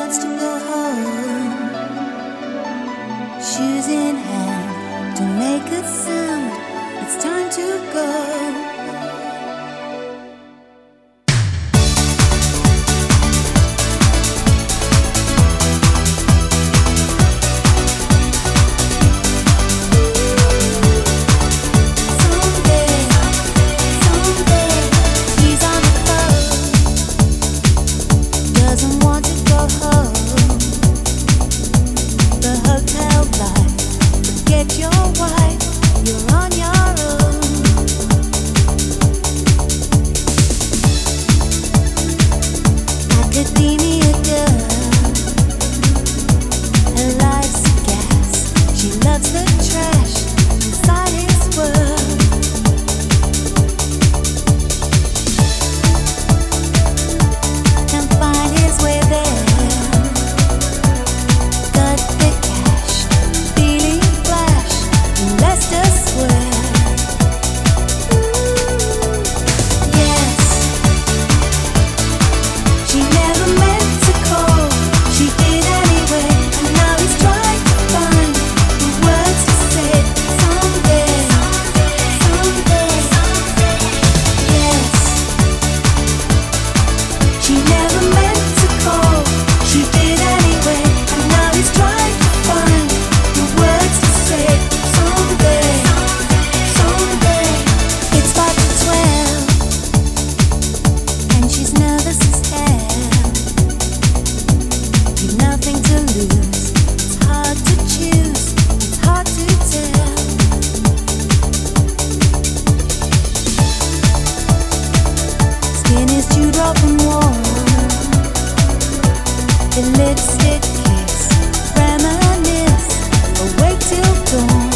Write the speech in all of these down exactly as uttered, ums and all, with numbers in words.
wants to go home. Shoes in hand, don't make a sound. It's time to go. Get your wife, you're on your own. Academia girl, her life's a gas. She loves the trash inside his world. Can't find his way there. Got the cash, feeling Leicester Square. Yes, she never meant to call. She did anyway, and now he's trying to find the words to say. Someday, someday, yes, she never meant to call. She did anyway, and now he's trying to find the words to say. Someday, someday, it's five to twelve, and she's nervous as hell. You've nothing to lose. It's hard to choose. It's hard to tell. Skin is dewdrop and warm. The lipstick kiss, reminisce, awake till dawn.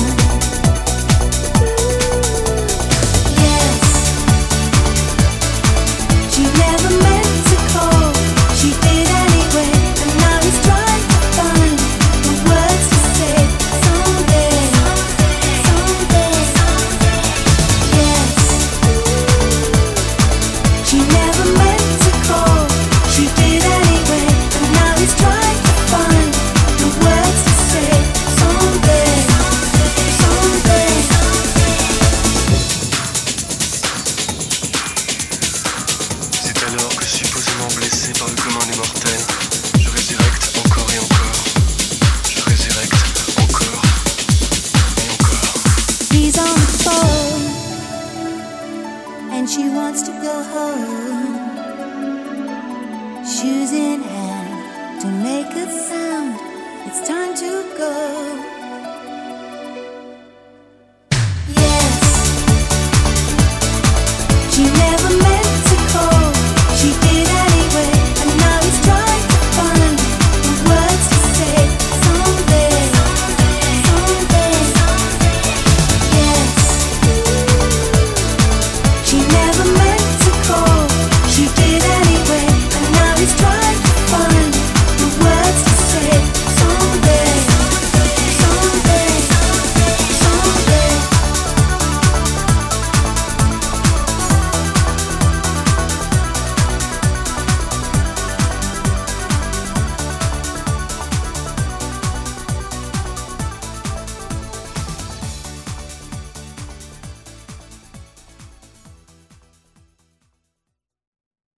She never meant to call. She did anyway, and now he's trying to find the words to say. Someday, someday, yes. She never meant to call. She did anyway, and now he's trying to find the words to say. Someday, someday. C'est alors que, supposément blessé par le commun des mortels, je résurrecte encore et encore. Je résurrecte encore et encore. He's on the phone, and she wants to go home. Shoes in hand, don't make a sound. It's time to go.